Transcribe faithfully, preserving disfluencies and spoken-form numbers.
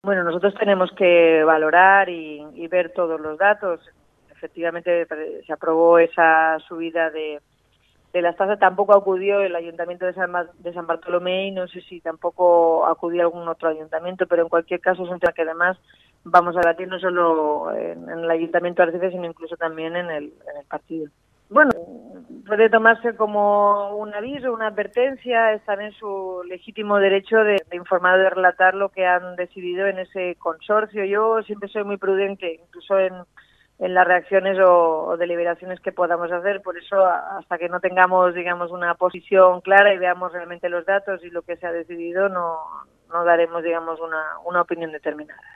Bueno, nosotros tenemos que valorar y, y ver todos los datos. Efectivamente, se aprobó esa subida de, de las tasas. Tampoco acudió el Ayuntamiento de San, de San Bartolomé y no sé si tampoco acudió algún otro ayuntamiento, pero en cualquier caso es un tema que además vamos a debatir no solo en, en el Ayuntamiento de Arrecife, sino incluso también en el, en el partido. Bueno, puede tomarse como un aviso, una advertencia, están en su legítimo derecho de, de informar, de relatar lo que han decidido en ese consorcio. Yo siempre soy muy prudente, incluso en, en las reacciones o, o deliberaciones que podamos hacer, por eso hasta que no tengamos, digamos, una posición clara y veamos realmente los datos y lo que se ha decidido, no, no daremos, digamos, una, una opinión determinada.